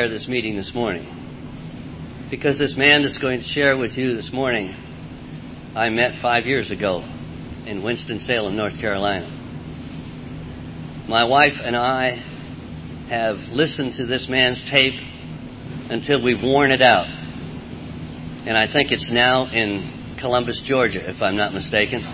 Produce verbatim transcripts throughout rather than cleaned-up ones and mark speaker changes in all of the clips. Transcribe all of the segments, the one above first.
Speaker 1: this meeting this morning, because this man that's going to share with you this morning, I met five years ago in Winston-Salem, North Carolina. My wife and I have listened to this man's tape until we've worn it out. And I think it's now in Columbus, Georgia, if I'm not mistaken.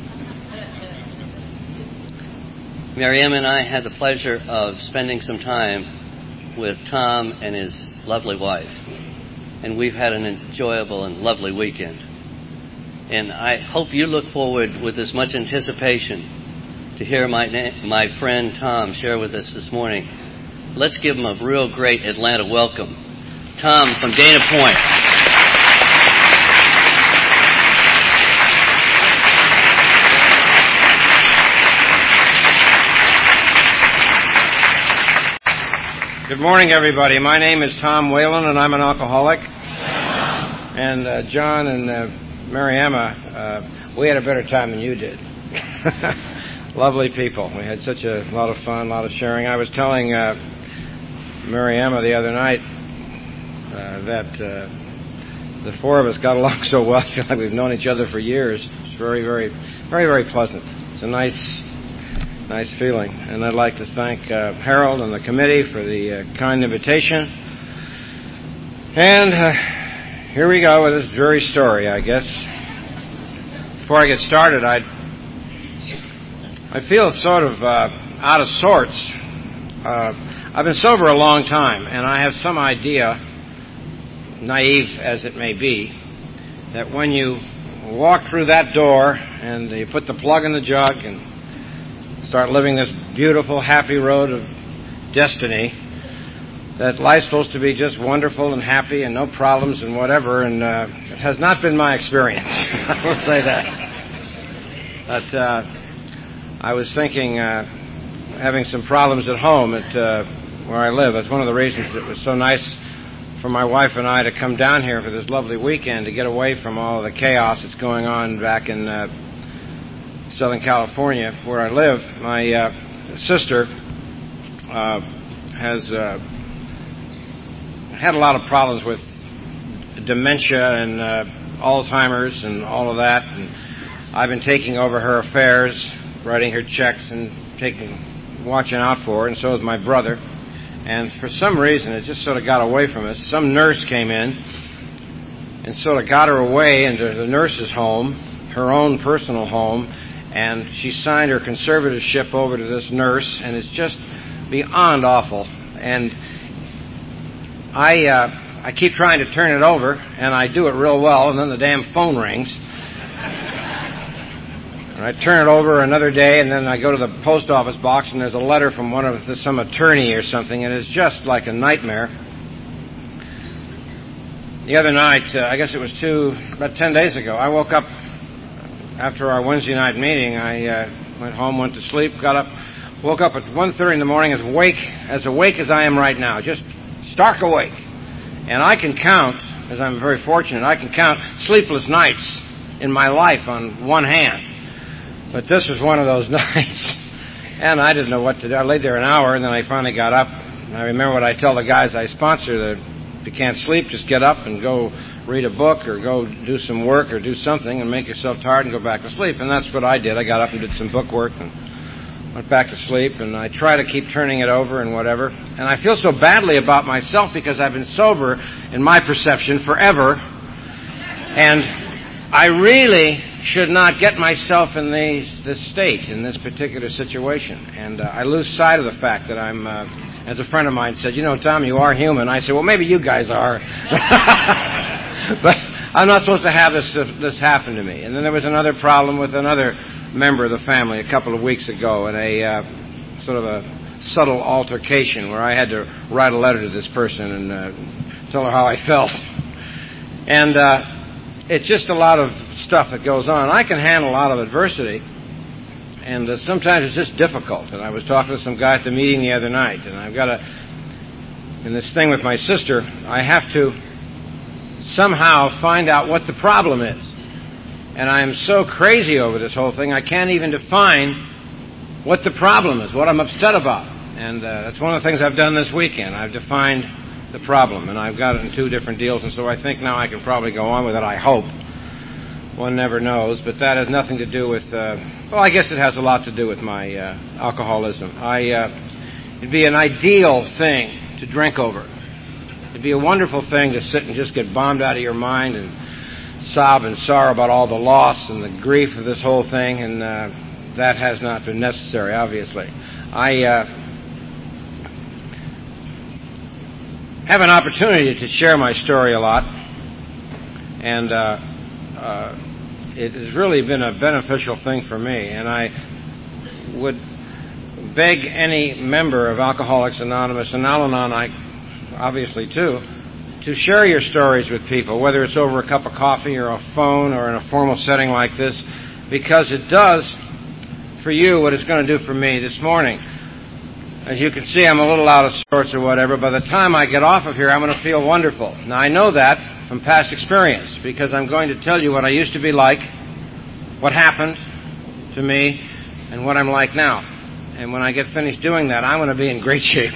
Speaker 1: Mary Emma and I had the pleasure of spending some time with Tom and his lovely wife. And we've had an enjoyable and lovely weekend. And I hope you look forward with as much anticipation to hear my na- my friend Tom share with us this morning. Let's give him a real great Atlanta welcome. Tom from Dana Point.
Speaker 2: Good morning, everybody. My name is Tom Whalen, and I'm an alcoholic. And uh, John and uh, Mary Emma, uh, we had a better time than you did. Lovely people. We had such a lot of fun, a lot of sharing. I was telling uh, Mary Emma the other night uh, that uh, the four of us got along so well. I feel like we've known each other for years. It's very, very, very, very pleasant. It's a nice... Nice feeling. And I'd like to thank uh, Harold and the committee for the uh, kind invitation. And uh, here we go with this dreary story, I guess. Before I get started, I I feel sort of uh, out of sorts. Uh, I've been sober a long time, and I have some idea, naive as it may be, that when you walk through that door and you put the plug in the jug and start living this beautiful, happy road of destiny, that life's supposed to be just wonderful and happy and no problems and whatever, and uh, it has not been my experience. I will say that. But uh, I was thinking, uh, having some problems at home at uh, where I live. That's one of the reasons it was so nice for my wife and I to come down here for this lovely weekend, to get away from all the chaos that's going on back in uh, Southern California, where I live. My uh, sister uh, has uh, had a lot of problems with dementia and uh, Alzheimer's and all of that. And I've been taking over her affairs, writing her checks and taking, watching out for her, and so has my brother. And for some reason, it just sort of got away from us. Some nurse came in and sort of got her away into the nurse's home, her own personal home, and she signed her conservatorship over to this nurse, and it's just beyond awful. And I uh, I keep trying to turn it over, and I do it real well, and then the damn phone rings. And I turn it over another day, and then I go to the post office box, and there's a letter from one of the, some attorney or something, and it's just like a nightmare. The other night, uh, I guess it was two, about ten days ago, I woke up after our Wednesday night meeting. I uh, went home, went to sleep, got up, woke up at one thirty in the morning, as awake as awake as I am right now, just stark awake. And I can count, as I'm very fortunate, I can count sleepless nights in my life on one hand. But this was one of those nights, and I didn't know what to do. I laid there an hour, and then I finally got up. And I remember what I tell the guys I sponsor, that if you can't sleep, just get up and go read a book or go do some work or do something and make yourself tired and go back to sleep. And that's what I did. I got up and did some book work and went back to sleep, and I try to keep turning it over and whatever. And I feel so badly about myself because I've been sober, in my perception, forever. And I really should not get myself in the, this state, in this particular situation. And uh, I lose sight of the fact that I'm, uh, as a friend of mine said, you know, Tom, you are human. I said, well, maybe you guys are. But I'm not supposed to have this this happen to me. And then there was another problem with another member of the family a couple of weeks ago, and a uh, sort of a subtle altercation where I had to write a letter to this person and uh, tell her how I felt. And uh, it's just a lot of stuff that goes on. I can handle a lot of adversity, and uh, sometimes it's just difficult. And I was talking to some guy at the meeting the other night, and I've got a, in this thing with my sister, I have to somehow find out what the problem is. And I am so crazy over this whole thing, I can't even define what the problem is, what I'm upset about. And uh, that's one of the things I've done this weekend. I've defined the problem, and I've got it in two different deals, and so I think now I can probably go on with it, I hope. One never knows, but that has nothing to do with, uh, well, I guess it has a lot to do with my uh, alcoholism. I, uh, it'd be an ideal thing to drink over. It'd be a wonderful thing to sit and just get bombed out of your mind and sob and sorrow about all the loss and the grief of this whole thing, and uh, that has not been necessary, obviously. I uh, have an opportunity to share my story a lot, and uh, uh, it has really been a beneficial thing for me, and I would beg any member of Alcoholics Anonymous, and Al-Anon, I obviously too, to share your stories with people, whether it's over a cup of coffee or a phone or in a formal setting like this, because it does for you what it's going to do for me this morning. As you can see, I'm a little out of sorts or whatever. By the time I get off of here, I'm going to feel wonderful. Now, I know that from past experience, because I'm going to tell you what I used to be like, what happened to me, and what I'm like now. And when I get finished doing that, I'm going to be in great shape.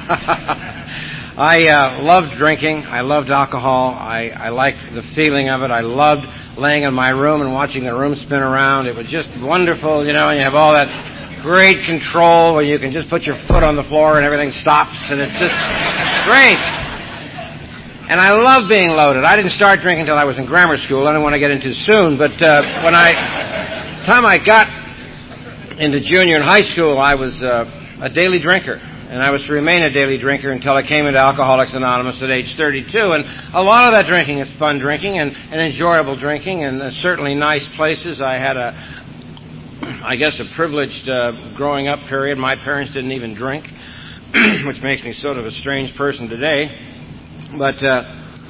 Speaker 2: I uh, loved drinking. I loved alcohol. I, I liked the feeling of it. I loved laying in my room and watching the room spin around. It was just wonderful, you know, and you have all that great control where you can just put your foot on the floor and everything stops, and it's just great. And I love being loaded. I didn't start drinking until I was in grammar school. I didn't want to get into soon, but uh, when I, the time I got into junior and high school, I was uh, a daily drinker. And I was to remain a daily drinker until I came into Alcoholics Anonymous at age thirty-two. And a lot of that drinking is fun drinking and, and enjoyable drinking, and uh, certainly nice places. I had a, I guess, a privileged uh, growing up period. My parents didn't even drink, which makes me sort of a strange person today. But uh,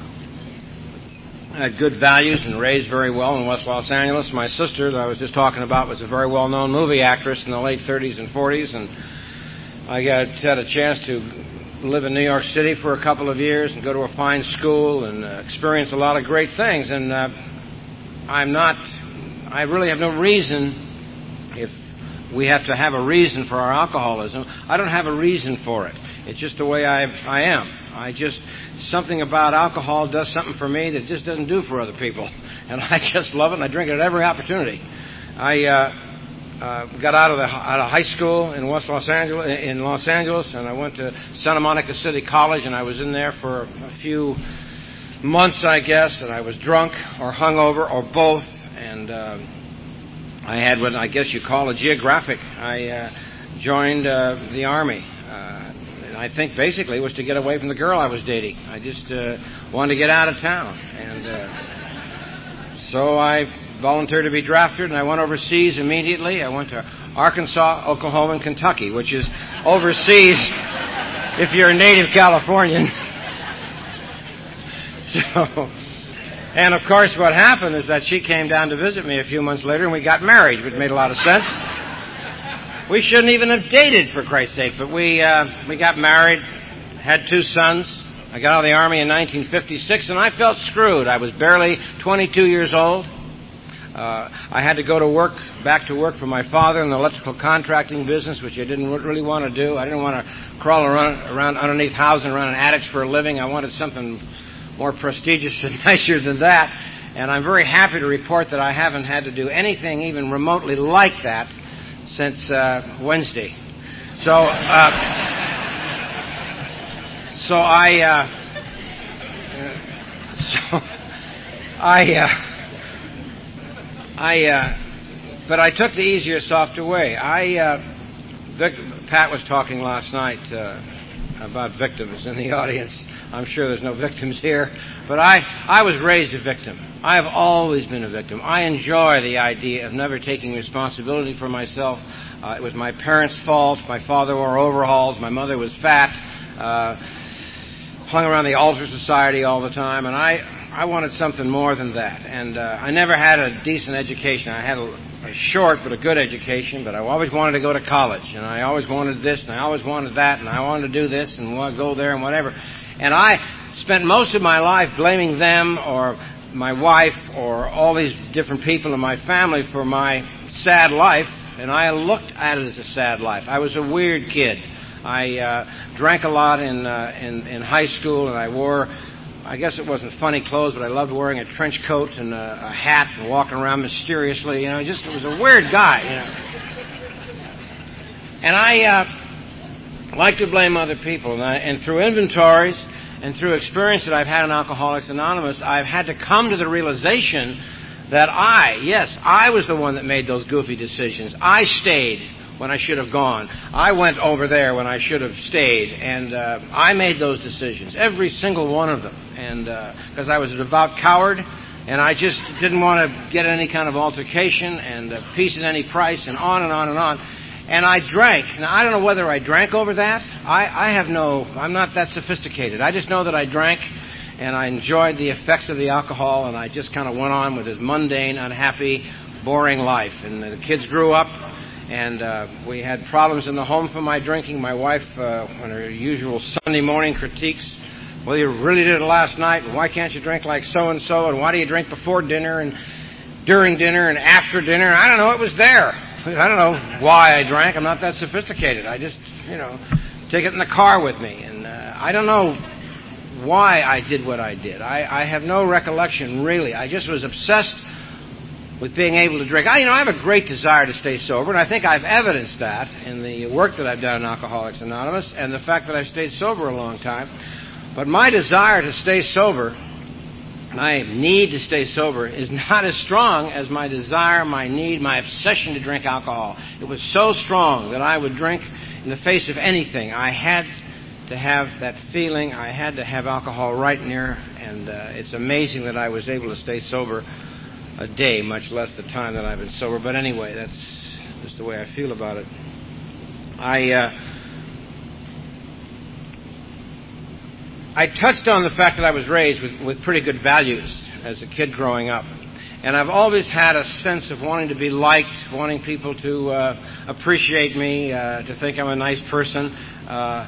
Speaker 2: I had good values and raised very well in West Los Angeles. My sister, that I was just talking about, was a very well-known movie actress in the late thirties and forties, and I got, had a chance to live in New York City for a couple of years and go to a fine school and uh, experience a lot of great things. And uh, I'm not, I really have no reason, if we have to have a reason for our alcoholism, I don't have a reason for it. It's just the way I, I am. I just, something about alcohol does something for me that just doesn't do for other people. And I just love it, and I drink it at every opportunity. I, uh, Uh, got out of the out of high school in West Los Angeles, in Los Angeles, and I went to Santa Monica City College, and I was in there for a few months, I guess, and I was drunk or hungover or both, and uh, I had what I guess you call a geographic. I uh, joined uh, the Army, uh, and I think basically it was to get away from the girl I was dating. I just uh, wanted to get out of town, and uh, so I volunteered to be drafted, and I went overseas immediately. I went to Arkansas, Oklahoma, and Kentucky, which is overseas if you're a native Californian. So, and of course what happened is that she came down to visit me a few months later, and we got married, which made a lot of sense. We shouldn't even have dated, for Christ's sake, but we, uh, we got married, had two sons. I got out of the Army in nineteen fifty-six, and I felt screwed. I was barely twenty-two years old. Uh, I had to go to work, back to work for my father in the electrical contracting business, which I didn't really want to do. I didn't want to crawl around, around underneath houses and around in attics for a living. I wanted something more prestigious and nicer than that. And I'm very happy to report that I haven't had to do anything even remotely like that since uh, Wednesday. So, uh, so I, uh, so I. Uh, I, uh, but I took the easier, softer way. I, uh, Vic, Pat was talking last night uh, about victims in the audience. I'm sure there's no victims here, but I, I was raised a victim. I have always been a victim. I enjoy the idea of never taking responsibility for myself. Uh, it was my parents' fault. My father wore overalls. My mother was fat. Uh, hung around the altar society all the time, and I. I wanted something more than that, and uh, I never had a decent education. I had a, a short but a good education, but I always wanted to go to college, and I always wanted this, and I always wanted that, and I wanted to do this, and want to go there, and whatever. And I spent most of my life blaming them or my wife or all these different people in my family for my sad life, and I looked at it as a sad life. I was a weird kid. I uh, drank a lot in, uh, in in high school, and I wore, I guess it wasn't funny clothes, but I loved wearing a trench coat and a, a hat and walking around mysteriously. You know, just it was a weird guy. You know, and I uh, like to blame other people, and, I, and through inventories and through experience that I've had in Alcoholics Anonymous, I've had to come to the realization that I, yes, I was the one that made those goofy decisions. I stayed when I should have gone. I went over there when I should have stayed, and uh, I made those decisions, every single one of them, and because uh, I was a devout coward, and I just didn't want to get any kind of altercation and uh, peace at any price, and on and on and on. And I drank. Now, I don't know whether I drank over that. I, I have no, I'm not that sophisticated. I just know that I drank, and I enjoyed the effects of the alcohol, and I just kind of went on with this mundane, unhappy, boring life. And the kids grew up, and uh, we had problems in the home from my drinking. My wife, uh, on her usual Sunday morning critiques, well, you really did it last night, and why can't you drink like so-and-so, and why do you drink before dinner and during dinner and after dinner? I don't know, it was there. I don't know why I drank. I'm not that sophisticated. I just, you know, take it in the car with me. And uh, I don't know why I did what I did. I, I have no recollection, really. I just was obsessed with being able to drink. I, you know, I have a great desire to stay sober, and I think I've evidenced that in the work that I've done in Alcoholics Anonymous and the fact that I've stayed sober a long time. But my desire to stay sober, my need to stay sober, is not as strong as my desire, my need, my obsession to drink alcohol. It was so strong that I would drink in the face of anything. I had to have that feeling. I had to have alcohol right near, and uh, it's amazing that I was able to stay sober a day, much less the time that I've been sober. But anyway, that's just the way I feel about it. I uh, I touched on the fact that I was raised with, with pretty good values as a kid growing up. And I've always had a sense of wanting to be liked, wanting people to uh, appreciate me, uh, to think I'm a nice person. Uh,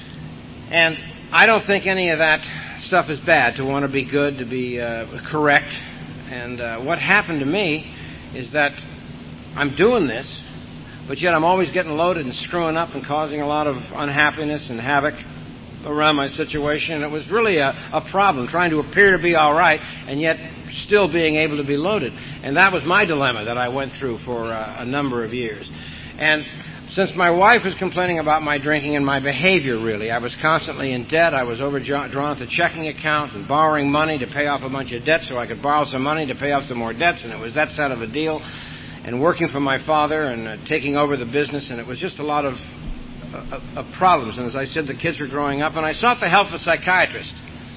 Speaker 2: and I don't think any of that stuff is bad, to want to be good, to be uh, correct. And uh, what happened to me is that I'm doing this, but yet I'm always getting loaded and screwing up and causing a lot of unhappiness and havoc around my situation. And it was really a, a problem, trying to appear to be all right and yet still being able to be loaded. And that was my dilemma that I went through for uh, a number of years. And since my wife was complaining about my drinking and my behavior, really, I was constantly in debt. I was overdrawn at the checking account and borrowing money to pay off a bunch of debts so I could borrow some money to pay off some more debts, and it was that side of a deal. And working for my father and uh, taking over the business, and it was just a lot of of problems. And as I said, the kids were growing up, and I sought the help of a psychiatrist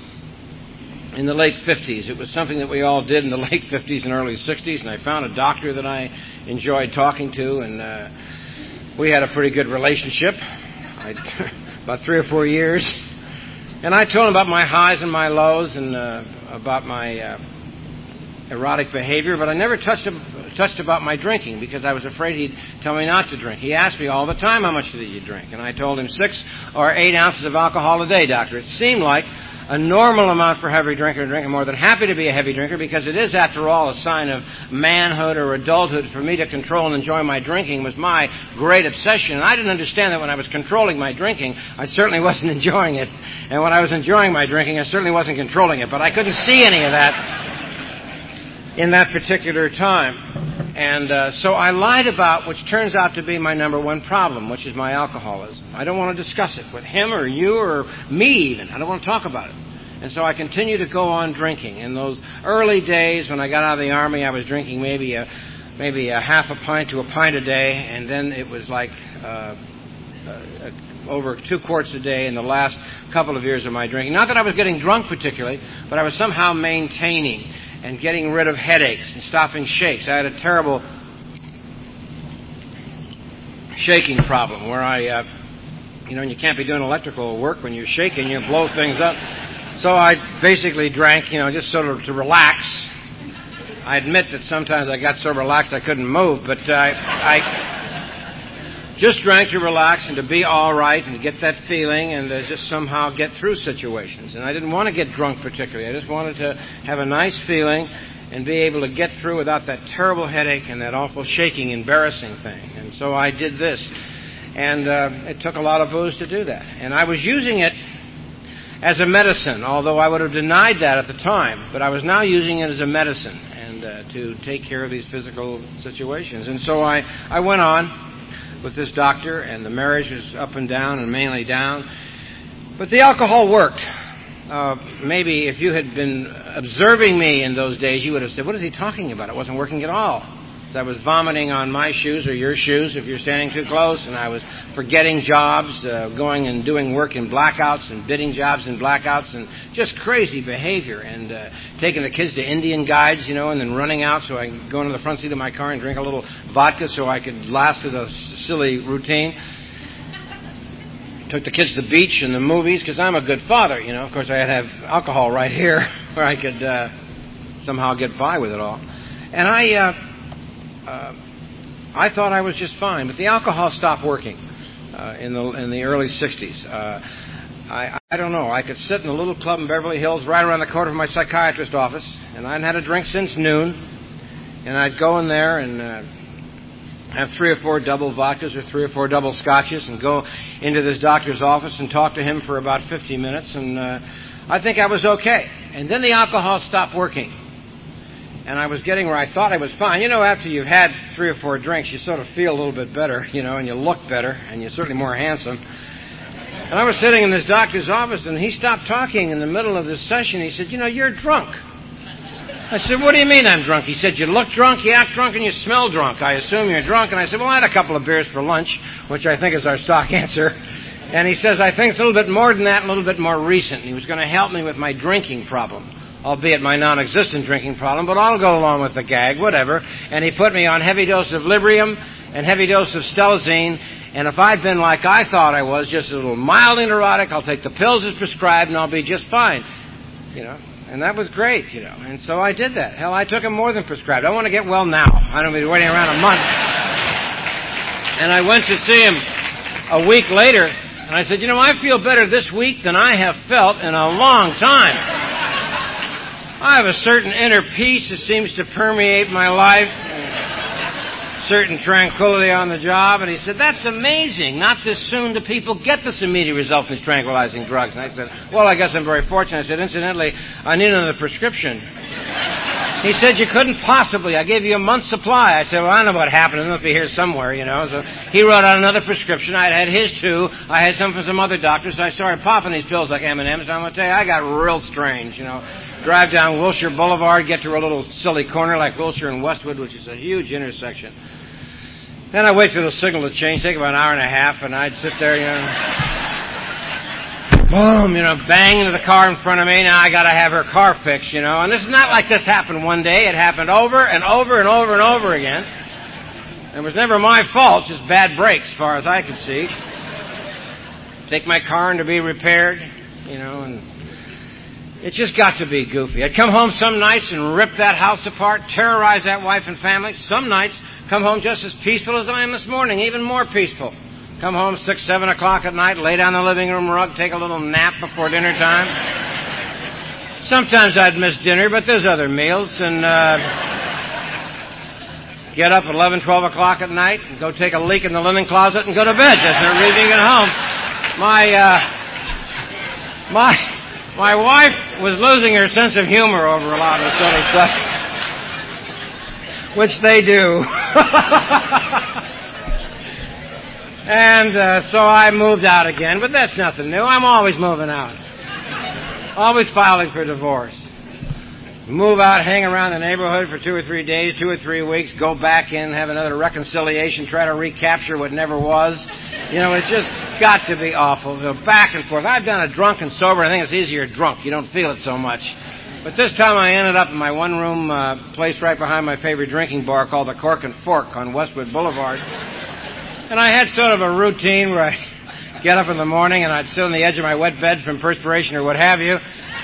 Speaker 2: in the late fifties. It was something that we all did in the late fifties and early sixties, and I found a doctor that I enjoyed talking to, and uh, we had a pretty good relationship, I, about three or four years. And I told him about my highs and my lows and uh, about my uh, erotic behavior, but I never touched touched about my drinking because I was afraid he'd tell me not to drink. He asked me all the time, how much did you drink? And I told him six or eight ounces of alcohol a day, doctor. It seemed like a normal amount for a heavy drinker to drink. I'm more than happy to be a heavy drinker because it is, after all, a sign of manhood or adulthood. For me to control and enjoy my drinking was my great obsession. And I didn't understand that when I was controlling my drinking, I certainly wasn't enjoying it. And when I was enjoying my drinking, I certainly wasn't controlling it. But I couldn't see any of that in that particular time. And uh, so I lied about, which turns out to be my number one problem, which is my alcoholism. I don't want to discuss it with him or you or me even. I don't want to talk about it. And so I continue to go on drinking. In those early days when I got out of the Army, I was drinking maybe a, maybe a half a pint to a pint a day, and then it was like uh, uh, over two quarts a day in the last couple of years of my drinking. Not that I was getting drunk particularly, but I was somehow maintaining and getting rid of headaches and stopping shakes. I had a terrible shaking problem where I, uh, you know, you can't be doing electrical work when you're shaking, you blow things up. So I basically drank, you know, just sort of to relax. I admit that sometimes I got so relaxed I couldn't move, but uh, I, I just drank to relax and to be all right and to get that feeling and to just somehow get through situations. And I didn't want to get drunk particularly. I just wanted to have a nice feeling and be able to get through without that terrible headache and that awful shaking, embarrassing thing. And so I did this. And uh, it took a lot of booze to do that. And I was using it as a medicine, although I would have denied that at the time. But I was now using it as a medicine and uh, to take care of these physical situations. And so I, I went on with this doctor, and the marriage was up and down and mainly down. But the alcohol worked. Uh, maybe if you had been observing me in those days, you would have said, what is he talking about? It wasn't working at all. I was vomiting on my shoes or your shoes if you're standing too close, and I was forgetting jobs, uh, going and doing work in blackouts and bidding jobs in blackouts, and just crazy behavior, and uh, taking the kids to Indian guides, you know, and then running out so I could go into the front seat of my car and drink a little vodka so I could last through the silly routine. Took the kids to the beach and the movies because I'm a good father, you know. Of course, I had to have alcohol right here where I could uh, somehow get by with it all. And I... Uh, Uh, I thought I was just fine, but the alcohol stopped working uh, in the in the early sixties. Uh, I I don't know. I could sit in a little club in Beverly Hills, right around the corner from my psychiatrist's office, and I hadn't had a drink since noon. And I'd go in there and uh, have three or four double vodkas or three or four double scotches, and go into this doctor's office and talk to him for about fifty minutes. And uh, I think I was okay. And then the alcohol stopped working. And I was getting where I thought I was fine. You know, after you've had three or four drinks, you sort of feel a little bit better, you know, and you look better, and you're certainly more handsome. And I was sitting in this doctor's office, and he stopped talking in the middle of this session. He said, you know, you're drunk. I said, what do you mean I'm drunk? He said, you look drunk, you act drunk, and you smell drunk. I assume you're drunk. And I said, well, I had a couple of beers for lunch, which I think is our stock answer. And he says, I think it's a little bit more than that, and a little bit more recent. He was going to help me with my drinking problem, albeit my non-existent drinking problem, but I'll go along with the gag, whatever. And he put me on heavy dose of Librium and heavy dose of Stelazine. And if I'd been like I thought I was, just a little mildly neurotic, I'll take the pills as prescribed and I'll be just fine. You know, and that was great, you know. And so I did that. Hell, I took them more than prescribed. I want to get well now. I don't be waiting around a month. And I went to see him a week later, and I said, you know, I feel better this week than I have felt in a long time. I have a certain inner peace that seems to permeate my life, certain tranquility on the job. And he said, that's amazing. Not this soon do people get this immediate result from these tranquilizing drugs. And I said, well, I guess I'm very fortunate. I said, incidentally, I need another prescription. He said, you couldn't possibly. I gave you a month's supply. I said, well, I don't know what happened. It must be here somewhere, you know. So he wrote out another prescription. I'd had his too. I had some from some other doctors. So I started popping these pills like M and M's. And I'm going to tell you, I got real strange, you know. Drive down Wilshire Boulevard, get to a little silly corner like Wilshire and Westwood, which is a huge intersection. Then I wait for the signal to change, take about an hour and a half, and I'd sit there, you know, boom, you know, bang into the car in front of me. Now I got to have her car fixed, you know. And this is not like this happened one day. It happened over and over and over and over again. It was never my fault, just bad brakes, as far as I could see. Take my car in to be repaired, you know, and it just got to be goofy. I'd come home some nights and rip that house apart, terrorize that wife and family. Some nights, come home just as peaceful as I am this morning, even more peaceful. Come home six, seven o'clock at night, lay down the living room rug, take a little nap before dinner time. Sometimes I'd miss dinner, but there's other meals. And uh, get up at eleven, twelve o'clock at night and go take a leak in the linen closet and go to bed. There's no reason to get home. My, uh, my... My wife was losing her sense of humor over a lot of silly stuff, which they do. And uh, so I moved out again, but that's nothing new. I'm always moving out. Always filing for divorce. Move out, hang around the neighborhood for two or three days, two or three weeks, go back in, have another reconciliation, try to recapture what never was. You know, it's just got to be awful. Go back and forth. I've done a drunk and sober. I think it's easier drunk. You don't feel it so much. But this time I ended up in my one-room uh, place right behind my favorite drinking bar called the Cork and Fork on Westwood Boulevard. And I had sort of a routine where I get up in the morning and I'd sit on the edge of my wet bed from perspiration or what have you.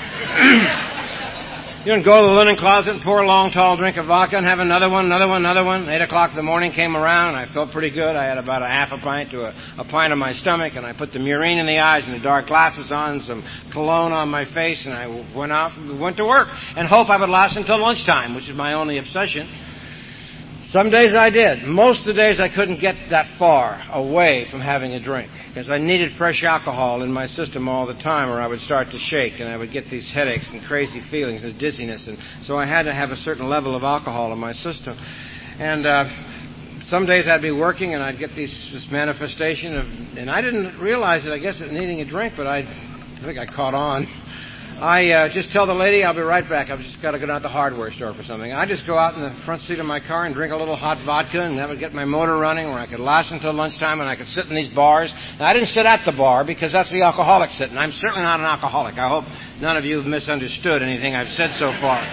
Speaker 2: You can go to the linen closet and pour a long, tall drink of vodka and have another one, another one, another one. Eight o'clock in the morning came around, and I felt pretty good. I had about a half a pint to a, a pint on my stomach, and I put the Murine in the eyes and the dark glasses on, some cologne on my face, and I went out and went to work and hope I would last until lunchtime, which is my only obsession. Some days I did. Most of the days I couldn't get that far away from having a drink because I needed fresh alcohol in my system all the time or I would start to shake and I would get these headaches and crazy feelings and dizziness. And so I had to have a certain level of alcohol in my system. And uh, some days I'd be working and I'd get these, this manifestation of, and I didn't realize it, I guess, at needing a drink, but I, I think I caught on. I uh, just tell the lady I'll be right back. I've just got to go down to the hardware store for something. I just go out in the front seat of my car and drink a little hot vodka, and that would get my motor running where I could last until lunchtime and I could sit in these bars. Now, I didn't sit at the bar because that's the alcoholic sitting. I'm certainly not an alcoholic. I hope none of you have misunderstood anything I've said so far.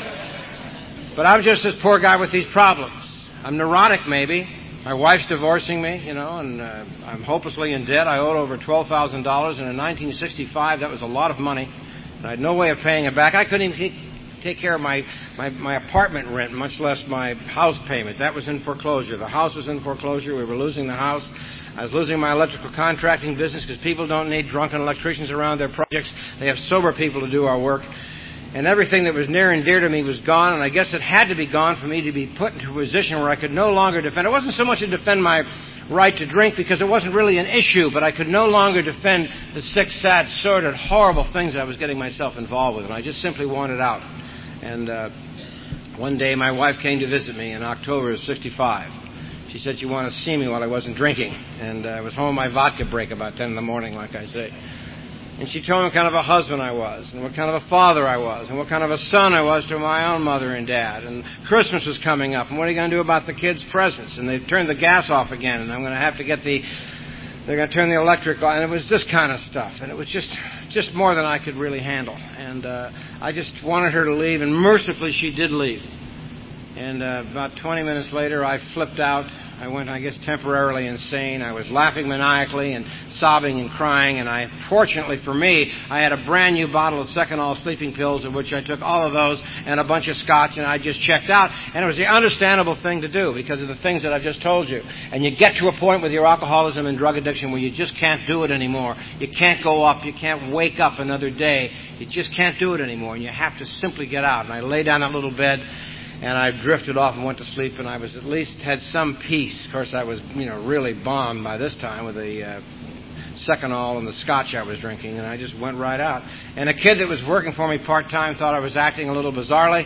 Speaker 2: But I'm just this poor guy with these problems. I'm neurotic, maybe. My wife's divorcing me, you know, and uh, I'm hopelessly in debt. I owed over twelve thousand dollars, and in nineteen sixty-five, that was a lot of money. I had no way of paying it back. I couldn't even take care of my, my, my apartment rent, much less my house payment. That was in foreclosure. The house was in foreclosure. We were losing the house. I was losing my electrical contracting business because people don't need drunken electricians around their projects. They have sober people to do our work. And everything that was near and dear to me was gone, and I guess it had to be gone for me to be put into a position where I could no longer defend. It wasn't so much to defend my right to drink because it wasn't really an issue, but I could no longer defend the sick, sad, sordid, horrible things I was getting myself involved with, and I just simply wanted out. And uh, one day my wife came to visit me in October of sixty-five. She said she wanted to see me while I wasn't drinking, and uh, I was home on my vodka break about ten in the morning, like I say. And she told me what kind of a husband I was, and what kind of a father I was, and what kind of a son I was to my own mother and dad. And Christmas was coming up, and what are you going to do about the kids' presents? And they've turned the gas off again, and I'm going to have to get the, they're going to turn the electric on. And it was this kind of stuff, and it was just, just more than I could really handle. And uh, I just wanted her to leave, and mercifully she did leave. And uh, about twenty minutes later, I flipped out. I went, I guess, temporarily insane. I was laughing maniacally and sobbing and crying. And I, fortunately for me, I had a brand new bottle of Seconal sleeping pills, of which I took all of those, and a bunch of scotch, and I just checked out. And it was the understandable thing to do because of the things that I've just told you. And you get to a point with your alcoholism and drug addiction where you just can't do it anymore. You can't go up. You can't wake up another day. You just can't do it anymore. And you have to simply get out. And I lay down in that little bed. And I drifted off and went to sleep, and I was at least had some peace. Of course, I was, you know, really bombed by this time with the uh, Seconal and the scotch I was drinking, and I just went right out. And a kid that was working for me part-time thought I was acting a little bizarrely,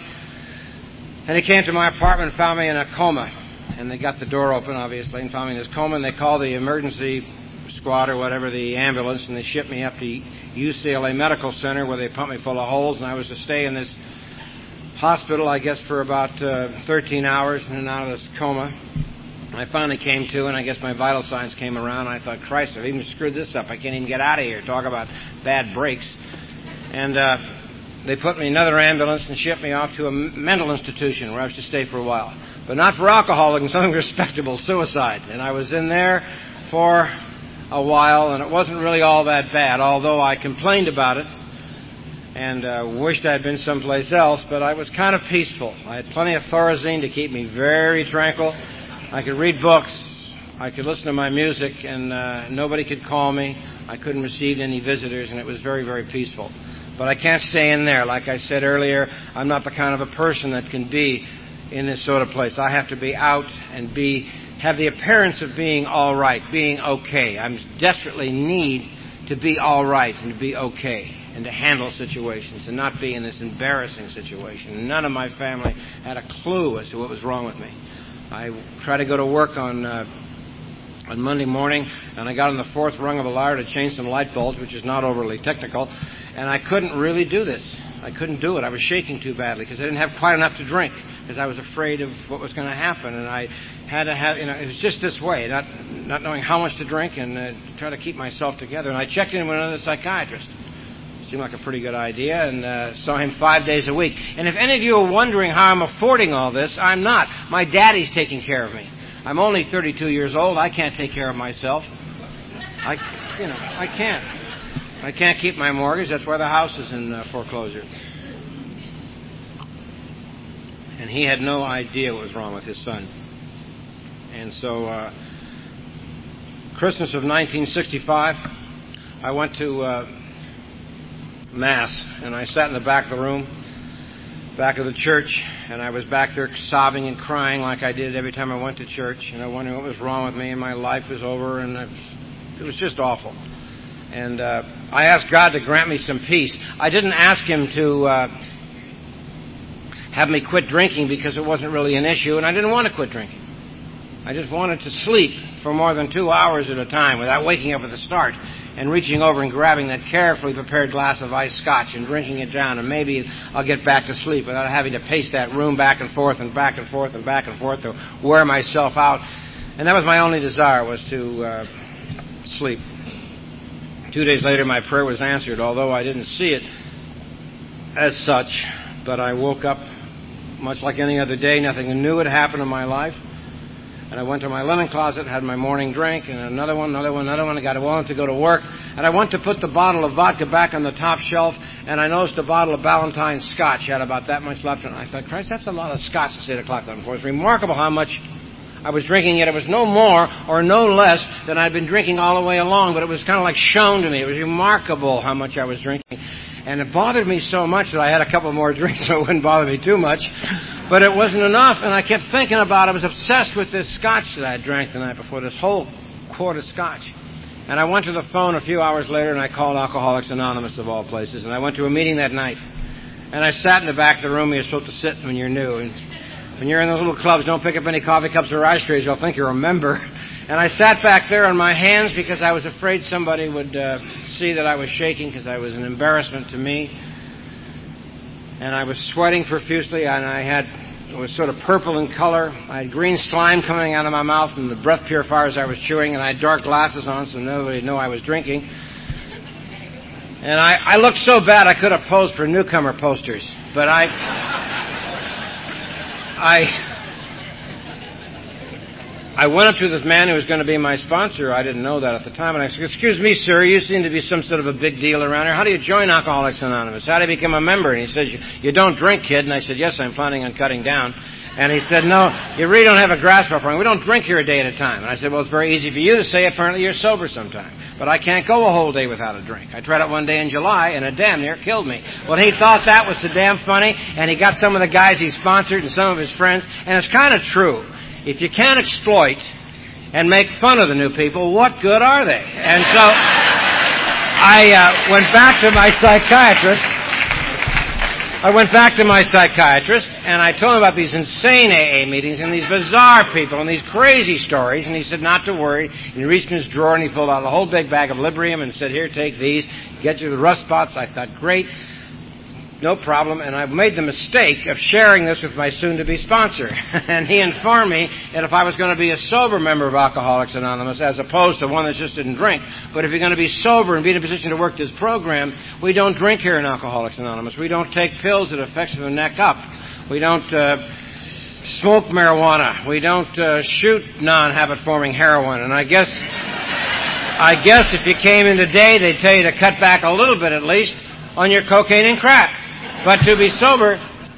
Speaker 2: and he came to my apartment and found me in a coma. And they got the door open, obviously, and found me in this coma, and they called the emergency squad or whatever, the ambulance, and they shipped me up to U C L A Medical Center where they pumped me full of holes, and I was to stay in this hospital, I guess, for about uh, thirteen hours in and out of this coma. I finally came to, and I guess my vital signs came around, and I thought, Christ, I've even screwed this up. I can't even get out of here. Talk about bad breaks. And uh, they put me in another ambulance and shipped me off to a mental institution where I was to stay for a while. But not for alcoholism, something respectable, suicide. And I was in there for a while, and it wasn't really all that bad, although I complained about it. And uh, wished I'd been someplace else, but I was kind of peaceful. I had plenty of Thorazine to keep me very tranquil. I could read books. I could listen to my music, and uh, nobody could call me. I couldn't receive any visitors, and it was very, very peaceful. But I can't stay in there. Like I said earlier, I'm not the kind of a person that can be in this sort of place. I have to be out and be have the appearance of being all right, being okay. I desperately need to be all right and to be okay, and to handle situations and not be in this embarrassing situation. None of my family had a clue as to what was wrong with me. I tried to go to work on uh, on Monday morning, and I got on the fourth rung of a ladder to change some light bulbs, which is not overly technical, and I couldn't really do this. I couldn't do it. I was shaking too badly because I didn't have quite enough to drink because I was afraid of what was going to happen, and I had to have, you know, it was just this way, not not knowing how much to drink and uh, try to keep myself together. And I checked in with another psychiatrist. Seemed like a pretty good idea, and uh, saw him five days a week. And if any of you are wondering how I'm affording all this, I'm not. My daddy's taking care of me. I'm only thirty-two years old. I can't take care of myself. I, you know, I can't. I can't keep my mortgage. That's why the house is in uh, foreclosure. And he had no idea what was wrong with his son. And so, uh, Christmas of nineteen sixty-five, I went to Uh, Mass, and I sat in the back of the room, back of the church, and I was back there sobbing and crying like I did every time I went to church, and I wondering what was wrong with me, and my life was over, and I, it was just awful. And uh, I asked God to grant me some peace. I didn't ask Him to uh, have me quit drinking because it wasn't really an issue, and I didn't want to quit drinking. I just wanted to sleep for more than two hours at a time without waking up at the start and reaching over and grabbing that carefully prepared glass of iced scotch and drinking it down, and maybe I'll get back to sleep without having to pace that room back and forth and back and forth and back and forth to wear myself out. And that was my only desire, was to uh, sleep. Two days later, my prayer was answered, although I didn't see it as such. But I woke up much like any other day. Nothing new had happened in my life. And I went to my linen closet, had my morning drink, and another one, another one, another one. I got willing to go to work. And I went to put the bottle of vodka back on the top shelf, and I noticed a bottle of Ballantine scotch had about that much left. And I thought, Christ, that's a lot of scotch at eight o'clock that morning. It's remarkable how much I was drinking, yet it was no more or no less than I'd been drinking all the way along, but it was kind of like shown to me. It was remarkable how much I was drinking. And it bothered me so much that I had a couple more drinks so it wouldn't bother me too much. But it wasn't enough, and I kept thinking about it. I was obsessed with this scotch that I drank the night before, this whole quart of scotch. And I went to the phone a few hours later, and I called Alcoholics Anonymous, of all places. And I went to a meeting that night. And I sat in the back of the room where you're supposed to sit when you're new. And when you're in those little clubs, don't pick up any coffee cups or ice trays. You'll think you're a member. And I sat back there on my hands because I was afraid somebody would uh, see that I was shaking, because I was an embarrassment to me. And I was sweating profusely, and I had, it was sort of purple in color. I had green slime coming out of my mouth from the breath purifiers I was chewing, and I had dark glasses on so nobody would know I was drinking. And I, I looked so bad I could have posed for newcomer posters. But I... I... I went up to this man who was going to be my sponsor. I didn't know that at the time. And I said, excuse me, sir, you seem to be some sort of a big deal around here. How do you join Alcoholics Anonymous? How do you become a member? And he says, you, you don't drink, kid. And I said, yes, I'm planning on cutting down. And he said, no, you really don't have a grasp of it. We don't drink here a day at a time. And I said, well, it's very easy for you to say. Apparently you're sober sometime. But I can't go a whole day without a drink. I tried it one day in July, and it damn near killed me. Well, he thought that was so damn funny, and he got some of the guys he sponsored and some of his friends. And it's kind of true. If you can't exploit and make fun of the new people, what good are they? And so I uh, went back to my psychiatrist. I went back to my psychiatrist, and I told him about these insane A A meetings and these bizarre people and these crazy stories, and he said not to worry. And he reached in his drawer and he pulled out a whole big bag of Librium and said, here, take these, get you the rust spots. I thought, great. No problem, and I made the mistake of sharing this with my soon-to-be sponsor. And he informed me that if I was going to be a sober member of Alcoholics Anonymous, as opposed to one that just didn't drink, but if you're going to be sober and be in a position to work this program, we don't drink here in Alcoholics Anonymous. We don't take pills that affect the neck up. We don't uh, smoke marijuana. We don't uh, shoot non-habit-forming heroin. And I guess, I guess if you came in today, they'd tell you to cut back a little bit at least on your cocaine and crack. But to be sober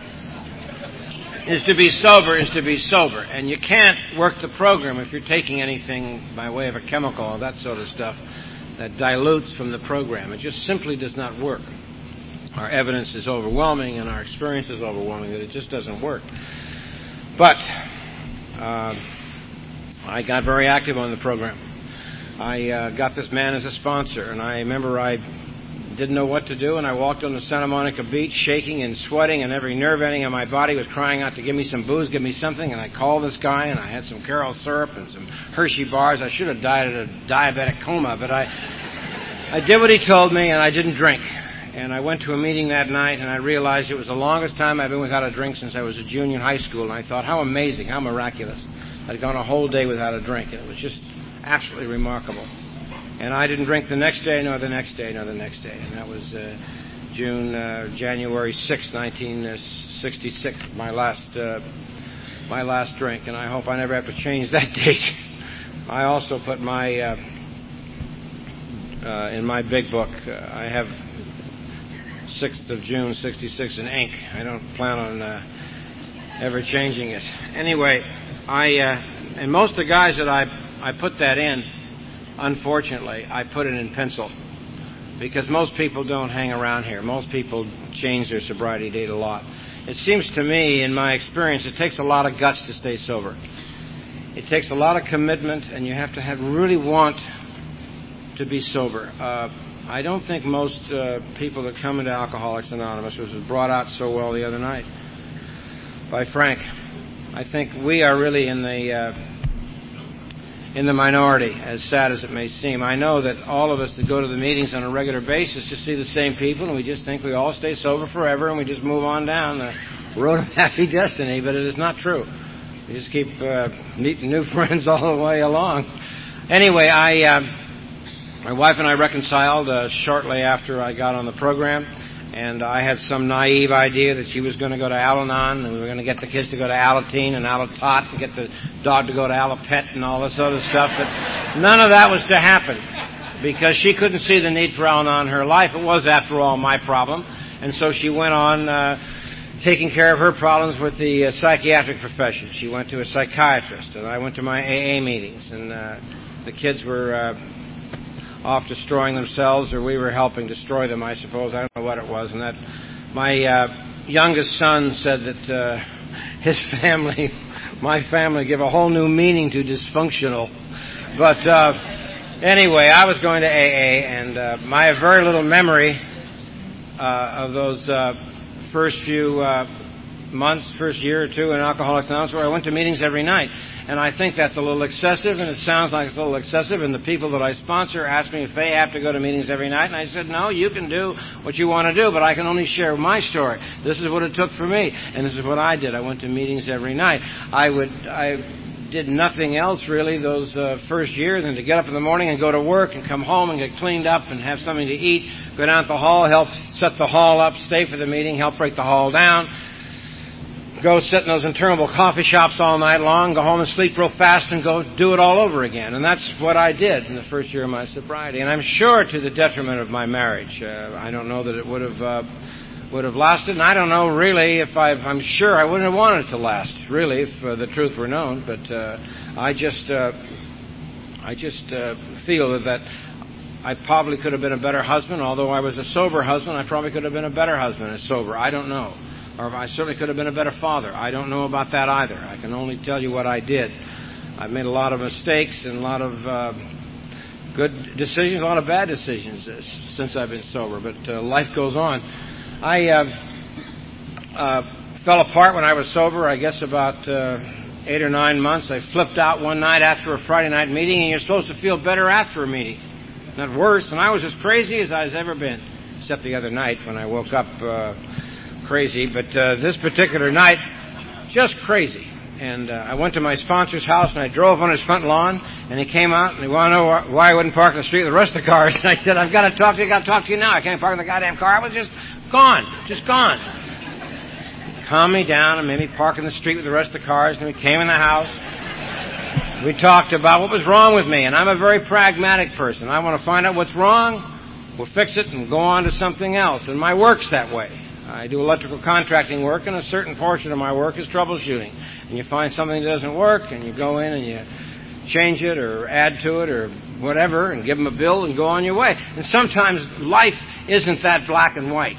Speaker 2: is to be sober is to be sober. And you can't work the program if you're taking anything by way of a chemical or that sort of stuff that dilutes from the program. It just simply does not work. Our evidence is overwhelming and our experience is overwhelming that it just doesn't work. But uh, I got very active on the program. I uh, got this man as a sponsor, and I remember I didn't know what to do, and I walked on the Santa Monica beach shaking and sweating, and every nerve ending in my body was crying out to give me some booze, give me something. And I called this guy, and I had some Carol syrup and some Hershey bars. I should have died at a diabetic coma, but I I did what he told me, and I didn't drink. And I went to a meeting that night, and I realized it was the longest time I've been without a drink since I was a junior in high school. And I thought, how amazing, how miraculous. I'd gone a whole day without a drink, and it was just absolutely remarkable. And I didn't drink the next day, nor the next day, nor the next day. And that was uh, June, uh, January sixth, nineteen sixty-six, my last, uh, my last drink. And I hope I never have to change that date. I also put my, uh, uh, in my big book, uh, I have sixth of June, sixty-six in ink. I don't plan on uh, ever changing it. Anyway, I, uh, and most of the guys that I, I put that in, unfortunately, I put it in pencil because most people don't hang around here. Most people change their sobriety date a lot. It seems to me, in my experience, it takes a lot of guts to stay sober. It takes a lot of commitment, and you have to have really want to be sober. Uh, I don't think most uh, people that come into Alcoholics Anonymous, which was brought out so well the other night by Frank, I think we are really in the uh, in the minority, as sad as it may seem. I know that all of us that go to the meetings on a regular basis just see the same people, and we just think we all stay sober forever, and we just move on down the road of happy destiny, but it is not true. We just keep uh, meeting new friends all the way along. Anyway, I, uh, my wife and I reconciled uh, shortly after I got on the program, and I had some naive idea that she was going to go to Al-Anon, and we were going to get the kids to go to Alateen and Alatot, and get the dog to go to Alapet and all this other stuff. But none of that was to happen, because she couldn't see the need for Al-Anon in her life. It was, after all, my problem. And so she went on uh, taking care of her problems with the uh, psychiatric profession. She went to a psychiatrist, and I went to my A A meetings, and uh, the kids were uh, off destroying themselves, or we were helping destroy them, I suppose. I don't know what it was. And that my uh, youngest son said that uh, his family, my family, give a whole new meaning to dysfunctional. But uh, anyway, I was going to A A, and uh, my very little memory uh, of those uh, first few uh, months, first year or two in Alcoholics Anonymous, where I went to meetings every night. And I think that's a little excessive, and it sounds like it's a little excessive. And the people that I sponsor ask me if they have to go to meetings every night. And I said, no, you can do what you want to do, but I can only share my story. This is what it took for me, and this is what I did. I went to meetings every night. I would... I did nothing else really those uh, first year than to get up in the morning and go to work and come home and get cleaned up and have something to eat, go down to the hall, help set the hall up, stay for the meeting, help break the hall down, go sit in those interminable coffee shops all night long, go home and sleep real fast and go do it all over again. And that's what I did in the first year of my sobriety. And I'm sure to the detriment of my marriage. Uh, I don't know that it would have... Uh, would have lasted, and I don't know really if I've, I'm sure I wouldn't have wanted it to last, really, if uh, the truth were known, but uh, I just uh, I just uh, feel that, that I probably could have been a better husband. Although I was a sober husband, I probably could have been a better husband as sober. I don't know. Or I certainly could have been a better father. I don't know about that either. I can only tell you what I did. I've made a lot of mistakes and a lot of uh, good decisions, a lot of bad decisions uh, since I've been sober, but uh, life goes on. I uh, uh, fell apart when I was sober, I guess about uh, eight or nine months. I flipped out one night after a Friday night meeting, and you're supposed to feel better after a meeting, not worse. And I was as crazy as I've ever been, except the other night when I woke up uh, crazy. But uh, this particular night, just crazy. And uh, I went to my sponsor's house, and I drove on his front lawn, and he came out, and he wanted to know why I wouldn't park in the street with the rest of the cars. And I said, I've got to talk to you, I've got to talk to you now. I can't park in the goddamn car. I was just gone, just gone. He calmed me down and made me park in the street with the rest of the cars, and we came in the house. We talked about what was wrong with me, and I'm a very pragmatic person. I want to find out what's wrong, we'll fix it, and go on to something else. And my work's that way. I do electrical contracting work, and a certain portion of my work is troubleshooting. And you find something that doesn't work, and you go in and you change it or add to it or whatever, and give them a bill and go on your way. And sometimes life isn't that black and white.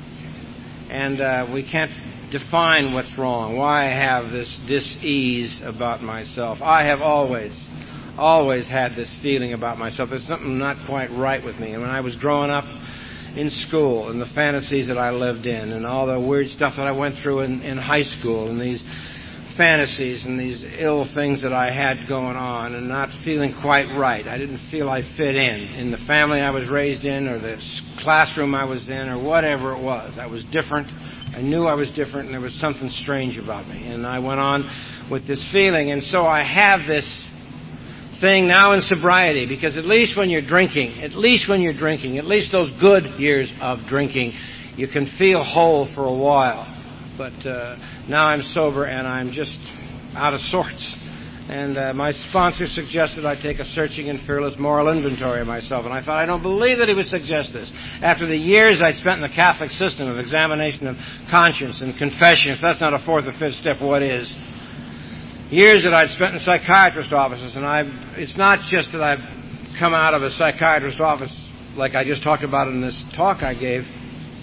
Speaker 2: And uh, we can't define what's wrong, why I have this dis-ease about myself. I have always, always had this feeling about myself. There's something not quite right with me. And when I was growing up, in school, and the fantasies that I lived in, and all the weird stuff that I went through in, in high school, and these fantasies and these ill things that I had going on, and not feeling quite right. I didn't feel I fit in, in the family I was raised in, or the classroom I was in, or whatever it was. I was different. I knew I was different, and there was something strange about me. And I went on with this feeling, and so I have this thing now in sobriety, because at least when you're drinking, at least when you're drinking, at least those good years of drinking, you can feel whole for a while. But uh, now I'm sober and I'm just out of sorts. And uh, my sponsor suggested I take a searching and fearless moral inventory of myself. And I thought, I don't believe that he would suggest this. After the years I'd spent in the Catholic system of examination of conscience and confession, if that's not a fourth or fifth step, what is? Years that I'd spent in psychiatrist offices, and I've, it's not just that I've come out of a psychiatrist office like I just talked about in this talk I gave.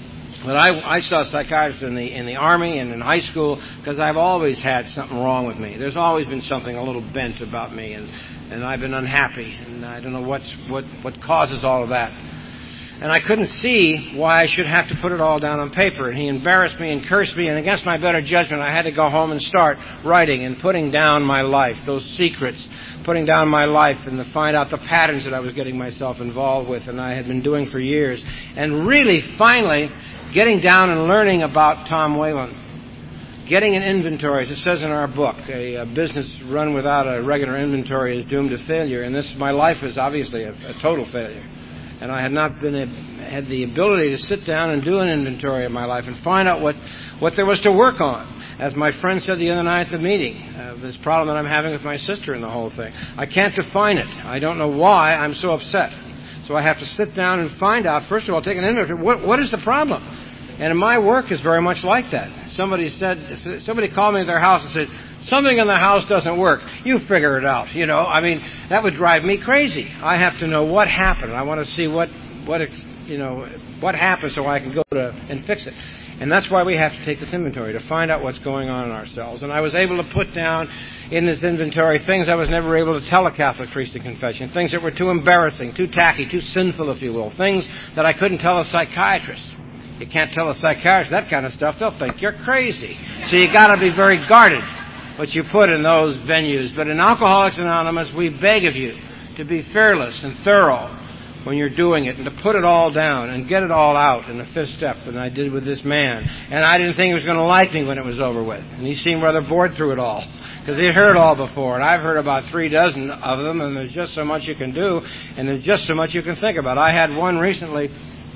Speaker 2: But I, I saw psychiatrists in the in the Army and in high school because I've always had something wrong with me. There's always been something a little bent about me, and, and I've been unhappy, and I don't know what's, what, what causes all of that. And I couldn't see why I should have to put it all down on paper. And he embarrassed me and cursed me, and against my better judgment, I had to go home and start writing and putting down my life, those secrets, putting down my life and to find out the patterns that I was getting myself involved with and I had been doing for years. And really, finally, getting down and learning about Tom Whalen. Getting an inventory, as it says in our book, a, a business run without a regular inventory is doomed to failure. And this, my life is obviously a, a total failure. And I had not been a, had the ability to sit down and do an inventory of my life and find out what, what there was to work on. As my friend said the other night at the meeting, uh, this problem that I'm having with my sister and the whole thing. I can't define it. I don't know why I'm so upset. So I have to sit down and find out, first of all, take an inventory. What, what is the problem? And my work is very much like that. Somebody said, somebody called me to their house and said, something in the house doesn't work. You figure it out, you know. I mean, that would drive me crazy. I have to know what happened. I want to see what, what, you know, what happened so I can go to and fix it. And that's why we have to take this inventory, to find out what's going on in ourselves. And I was able to put down in this inventory things I was never able to tell a Catholic priest in confession, things that were too embarrassing, too tacky, too sinful, if you will, things that I couldn't tell a psychiatrist. You can't tell a psychiatrist that kind of stuff. They'll think you're crazy. So you got to be very guarded what you put in those venues. But in Alcoholics Anonymous, we beg of you to be fearless and thorough when you're doing it and to put it all down and get it all out in the fifth step, and I did with this man. And I didn't think he was going to like me when it was over with. And he seemed rather bored through it all because he'd heard it all before. And I've heard about three dozen of them, and there's just so much you can do, and there's just so much you can think about. I had one recently.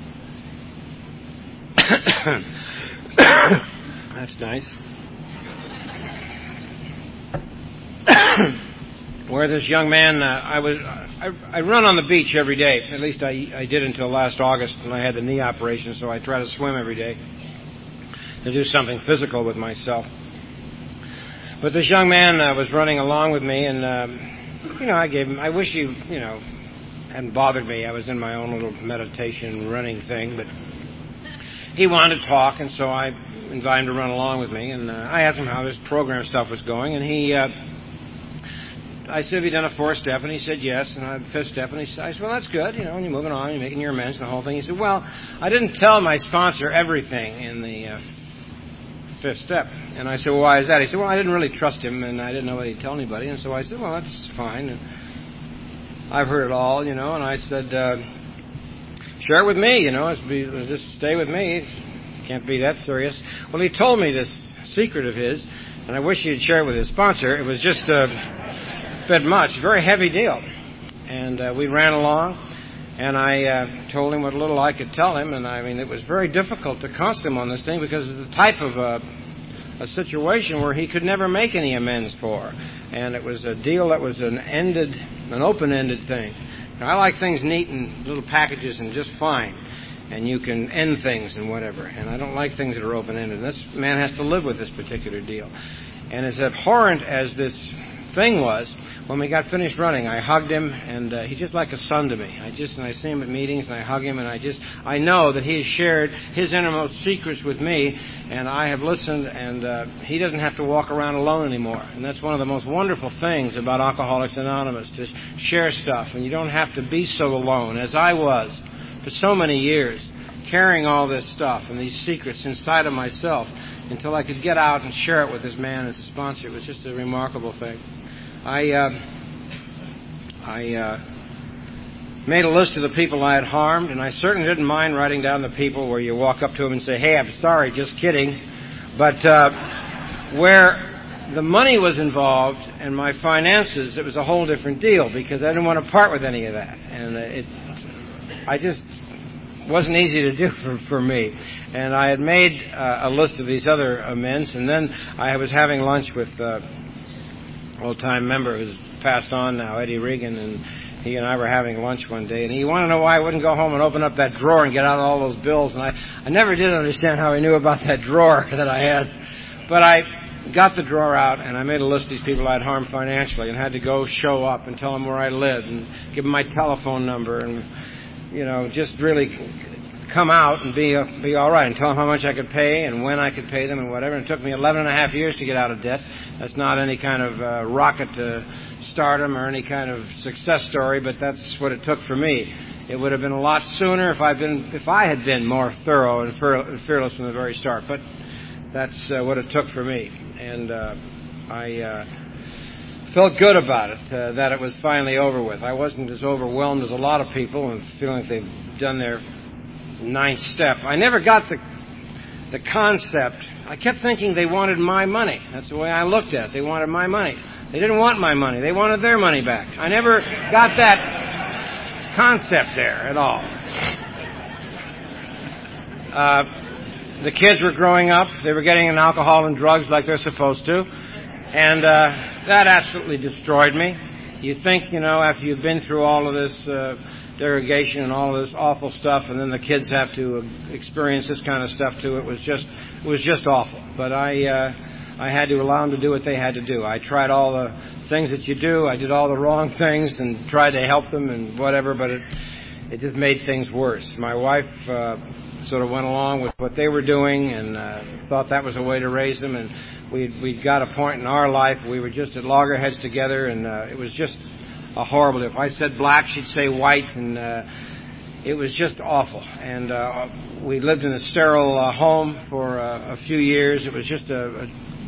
Speaker 2: That's nice. Where this young man, uh, I was, I, I run on the beach every day. At least I, I did until last August when I had the knee operation. So I try to swim every day to do something physical with myself. But this young man uh, was running along with me, and um, you know, I gave him. I wish you, you know, hadn't bothered me. I was in my own little meditation running thing, but he wanted to talk, and so I invited him to run along with me. And uh, I asked him how this program stuff was going, and he. Uh, I said, have you done a fourth step? And he said, yes. And I had a fifth step. And he said, I said, well, that's good. You know, and you're moving on. You're making your amends and the whole thing. He said, well, I didn't tell my sponsor everything in the uh, fifth step. And I said, well, why is that? He said, well, I didn't really trust him, and I didn't know what he'd tell anybody. And so I said, well, that's fine. And I've heard it all, you know. And I said, uh, share it with me, you know. It's be, just stay with me. It can't be that serious. Well, he told me this secret of his, and I wish he'd share it with his sponsor. It was just... Uh, bit much, very heavy deal. And uh, we ran along, and I uh, told him what little I could tell him, and I mean, it was very difficult to counsel him on this thing because of the type of uh, a situation where he could never make any amends for. And it was a deal that was an ended, an open-ended thing. Now, I like things neat and little packages and just fine, and you can end things and whatever. And I don't like things that are open-ended. This man has to live with this particular deal. And as abhorrent as this thing was, when we got finished running, I hugged him, and uh, he's just like a son to me. I just, and I see him at meetings, and I hug him, and I just, I know that he has shared his innermost secrets with me, and I have listened, and uh, he doesn't have to walk around alone anymore. And that's one of the most wonderful things about Alcoholics Anonymous, to share stuff, and you don't have to be so alone, as I was for so many years, carrying all this stuff and these secrets inside of myself until I could get out and share it with this man as a sponsor. It was just a remarkable thing. I uh, I uh, made a list of the people I had harmed, and I certainly didn't mind writing down the people where you walk up to them and say, hey, I'm sorry, just kidding. But uh, where the money was involved and my finances, it was a whole different deal because I didn't want to part with any of that. And it, I just wasn't easy to do for, for me. And I had made uh, a list of these other amends, and then I was having lunch with... Uh, old-time member who's passed on now, Eddie Regan, and he and I were having lunch one day, and he wanted to know why I wouldn't go home and open up that drawer and get out all those bills, and I, I never did understand how he knew about that drawer that I had. But I got the drawer out, and I made a list of these people I'd harmed financially and had to go show up and tell them where I lived and give them my telephone number and, you know, just really come out and be uh, be all right, and tell them how much I could pay and when I could pay them and whatever. And it took me eleven and a half years to get out of debt. That's not any kind of uh, rocket to stardom or any kind of success story, but that's what it took for me. It would have been a lot sooner if I'd been if I had been more thorough and fearless from the very start. But that's uh, what it took for me, and uh, I uh, felt good about it, uh, that it was finally over with. I wasn't as overwhelmed as a lot of people and feeling like they've done their ninth step. I never got the the concept. I kept thinking they wanted my money. That's the way I looked at it. They wanted my money. They didn't want my money. They wanted their money back. I never got that concept there at all. Uh, the kids were growing up. They were getting in alcohol and drugs like they're supposed to. And uh, that absolutely destroyed me. You think, you know, after you've been through all of this uh, derogation and all of this awful stuff, and then the kids have to experience this kind of stuff too, it was just, it was just awful. But I, uh, I had to allow them to do what they had to do. I tried all the things that you do. I did all the wrong things and tried to help them and whatever, but it, it just made things worse. My wife uh, sort of went along with what they were doing and uh, thought that was a way to raise them. And we we got a point in our life we were just at loggerheads together, and uh, it was just a horrible. If I said black, she'd say white, and uh, it was just awful. And uh, we lived in a sterile uh, home for uh, a few years. It was just a,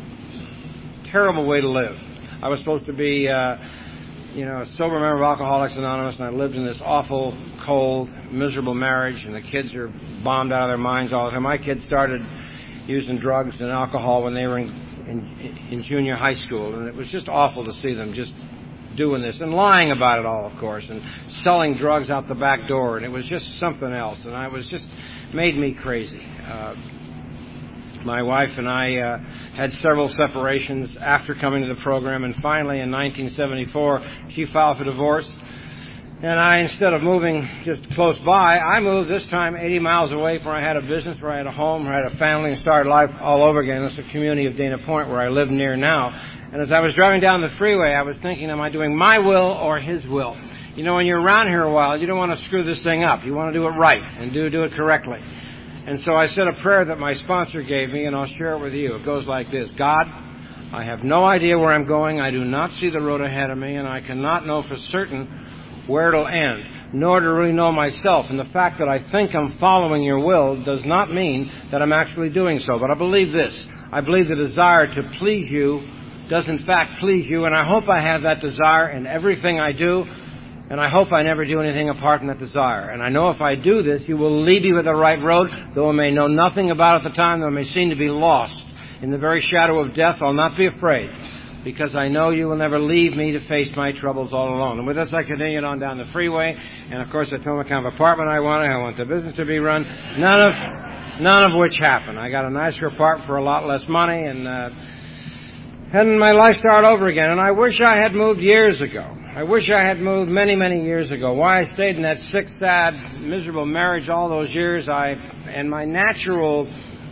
Speaker 2: a terrible way to live. I was supposed to be, uh, you know, a sober member of Alcoholics Anonymous, and I lived in this awful, cold, miserable marriage, and the kids are bombed out of their minds all the time. My kids started using drugs and alcohol when they were in, in, in junior high school, and it was just awful to see them just doing this and lying about it all, of course, and selling drugs out the back door, and it was just something else, and I was just made me crazy. Uh, my wife and I uh, had several separations after coming to the program, and finally in nineteen seventy-four she filed for divorce, and I, instead of moving just close by, I moved this time eighty miles away, where I had a business, where I had a home, where I had a family, and started life all over again. It's the community of Dana Point, where I live near now. And as I was driving down the freeway, I was thinking, am I doing my will or his will? You know, when you're around here a while, you don't want to screw this thing up. You want to do it right and do do it correctly. And so I said a prayer that my sponsor gave me, and I'll share it with you. It goes like this: God, I have no idea where I'm going. I do not see the road ahead of me, and I cannot know for certain where it'll end, nor to really know myself. And the fact that I think I'm following your will does not mean that I'm actually doing so. But I believe this. I believe the desire to please you does in fact please you, and I hope I have that desire in everything I do, and I hope I never do anything apart from that desire. And I know if I do this, you will lead me with the right road, though I may know nothing about it at the time, though I may seem to be lost in the very shadow of death. I'll not be afraid, because I know you will never leave me to face my troubles all alone. And with this, I continued on down the freeway, and of course I told them what kind of apartment I wanted. I want the business to be run. None of, none of which happened. I got a nicer apartment for a lot less money, and uh, and my life started over again. And I wish I had moved years ago. I wish I had moved many, many years ago. Why I stayed in that sick, sad, miserable marriage all those years, I and my natural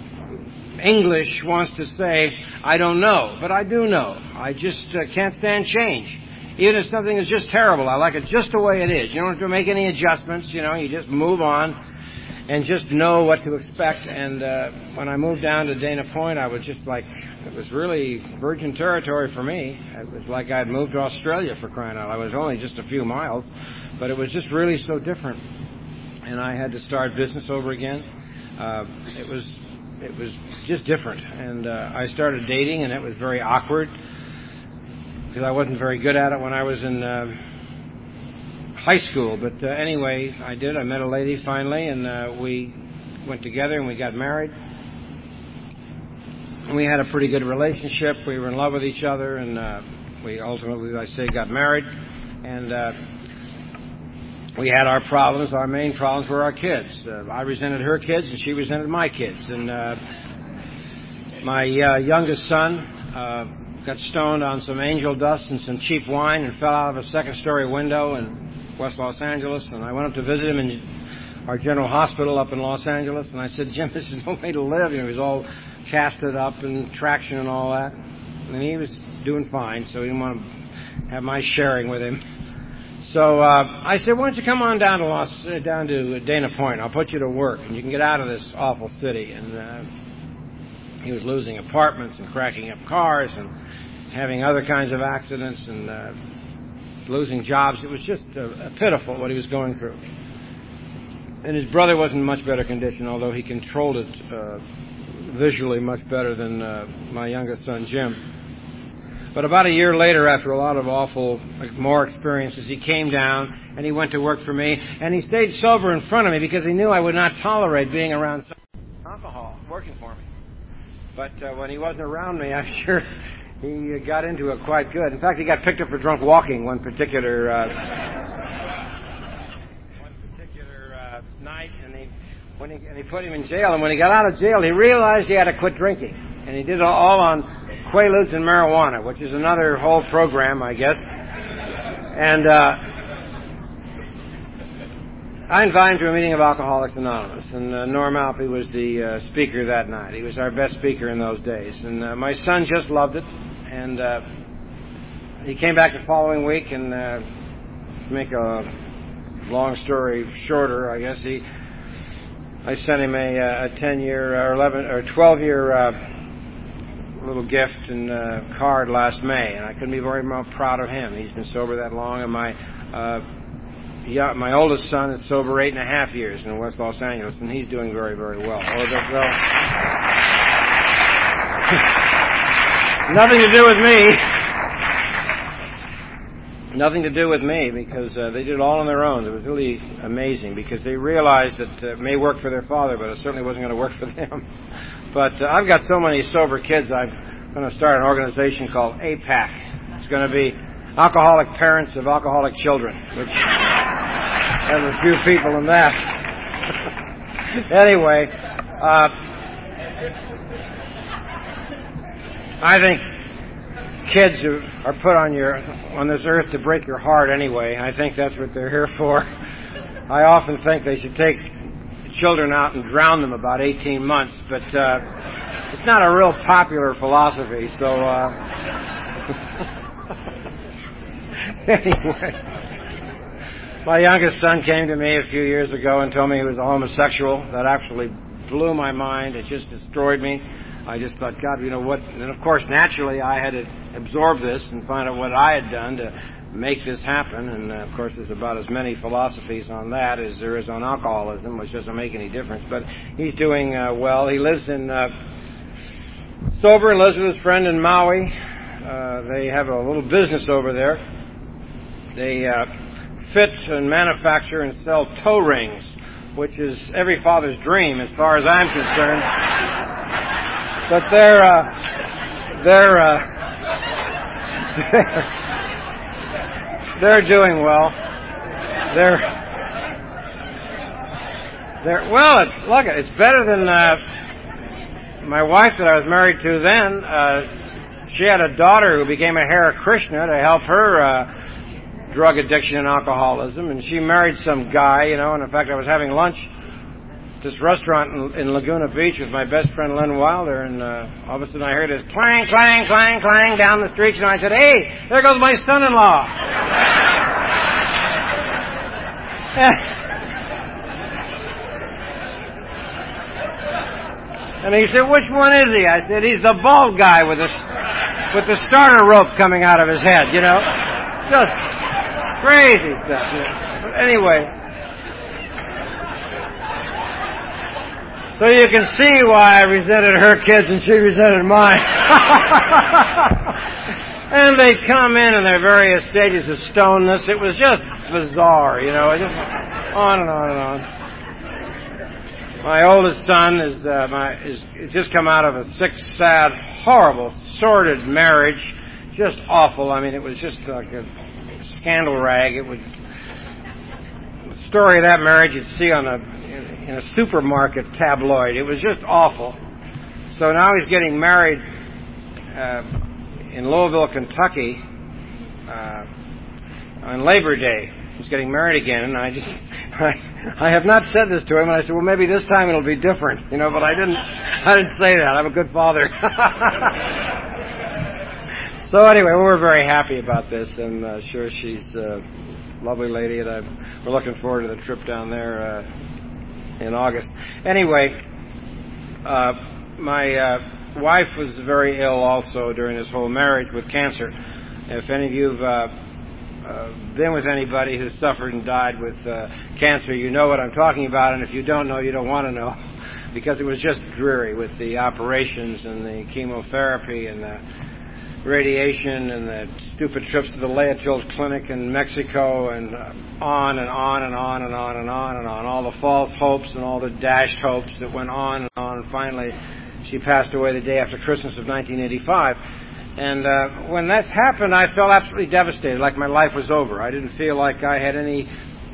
Speaker 2: English wants to say, I don't know, but I do know. I just uh, can't stand change. Even if something is just terrible, I like it just the way it is. You don't have to make any adjustments, you know, you just move on and just know what to expect. And uh, when I moved down to Dana Point, I was just like, it was really virgin territory for me. It was like I'd moved to Australia, for crying out. I was only just a few miles, but it was just really so different. And I had to start business over again. Uh, it was It was just different, and uh, I started dating, and it was very awkward because I wasn't very good at it when I was in uh, high school. But uh, anyway, I did. I met a lady finally, and uh, we went together, and we got married. And we had a pretty good relationship. We were in love with each other, and uh, we ultimately, I say, got married. And uh, we had our problems. Our main problems were our kids. Uh, I resented her kids, and she resented my kids. And uh, my uh, youngest son uh, got stoned on some angel dust and some cheap wine and fell out of a second-story window in West Los Angeles. And I went up to visit him in our general hospital up in Los Angeles. And I said, Jim, this is no way to live. You know, he was all casted up and traction and all that. And he was doing fine, so he didn't want to have my sharing with him. So uh, I said, why don't you come on down to Los, uh, down to Dana Point? I'll put you to work, and you can get out of this awful city. And uh, he was losing apartments and cracking up cars and having other kinds of accidents and uh, losing jobs. It was just uh, pitiful what he was going through. And his brother wasn't in much better condition, although he controlled it uh, visually much better than uh, my youngest son, Jim. But about a year later, after a lot of awful, like, more experiences, he came down and he went to work for me. And he stayed sober in front of me because he knew I would not tolerate being around alcohol working for me. But uh, when he wasn't around me, I'm sure he uh, got into it quite good. In fact, he got picked up for drunk walking one particular uh, one particular uh, night, and he when he and he put him in jail. And when he got out of jail, he realized he had to quit drinking, and he did it all on Quaaludes and marijuana, which is another whole program, I guess. And uh, I invited him to a meeting of Alcoholics Anonymous, and uh, Norm Alpe was the uh, speaker that night. He was our best speaker in those days, and uh, my son just loved it. And uh, he came back the following week, and uh, to make a long story shorter, I guess he, I sent him a, a ten-year or eleven or twelve-year. Uh, little gift and uh, card last May, and I couldn't be very more proud of him. He's been sober that long, and my uh, yeah, my oldest son is sober eight and a half years in West Los Angeles, and he's doing very, very well. Oh, that, well nothing to do with me. Nothing to do with me, because uh, they did it all on their own. It was really amazing, because they realized that uh, it may work for their father, but it certainly wasn't going to work for them. But uh, I've got so many sober kids, I'm going to start an organization called A PAC. It's going to be Alcoholic Parents of Alcoholic Children, which has a few people in that. Anyway, uh, I think kids who are put on your on this earth to break your heart anyway. I think that's what they're here for. I often think they should take children out and drown them about eighteen months, but uh, it's not a real popular philosophy, so uh, anyway, my youngest son came to me a few years ago and told me he was a homosexual. That actually blew my mind. It just destroyed me. I just thought, God, you know what? And of course, naturally, I had to absorb this and find out what I had done to make this happen. And, uh, of course, there's about as many philosophies on that as there is on alcoholism, which doesn't make any difference. But he's doing uh, well. He lives in uh, sober and lives with his friend in Maui. Uh, they have a little business over there. They uh, fit and manufacture and sell toe rings, which is every father's dream as far as I'm concerned. But they're, uh, they're, uh, they're doing well. They're, they're, well, it's, look, it's better than, uh, my wife that I was married to then. Uh, she had a daughter who became a Hare Krishna to help her, uh, drug addiction and alcoholism, and she married some guy, you know, and in fact I was having lunch at this restaurant in, in Laguna Beach with my best friend Len Wilder, and uh, all of a sudden I heard this clang, clang, clang, clang down the street, and I said, hey, there goes my son-in-law. And he said, which one is he? I said, he's the bald guy with the, with the starter rope coming out of his head, you know. Just crazy stuff. You know? But anyway, so you can see why I resented her kids and she resented mine. And they come in in their various stages of stoneness. It was just bizarre, you know. Just on and on and on. My oldest son is uh, my is, is just come out of a sick, sad, horrible, sordid marriage. Just awful. I mean, it was just like a scandal rag. It was the story of that marriage you'd see on a in, in a supermarket tabloid. It was just awful. So now he's getting married uh, in Louisville, Kentucky, uh, on Labor Day. He's getting married again, and I just I, I have not said this to him. And I said, well, maybe this time it'll be different, you know. But I didn't I didn't say that. I'm a good father. So anyway, we're very happy about this, and uh, sure she's uh, lovely lady, and I'm, we're looking forward to the trip down there uh, in August. Anyway, uh, my uh, wife was very ill also during this whole marriage with cancer. If any of you have uh, uh, been with anybody who's suffered and died with uh, cancer, you know what I'm talking about, and if you don't know, you don't want to know, because it was just dreary with the operations and the chemotherapy and the radiation and the stupid trips to the Leotilde Clinic in Mexico, and uh, on and on and on and on and on and on, all the false hopes and all the dashed hopes that went on and on, and finally she passed away the day after Christmas of nineteen eighty-five. And uh, when that happened, I felt absolutely devastated, like my life was over. I didn't feel like I had any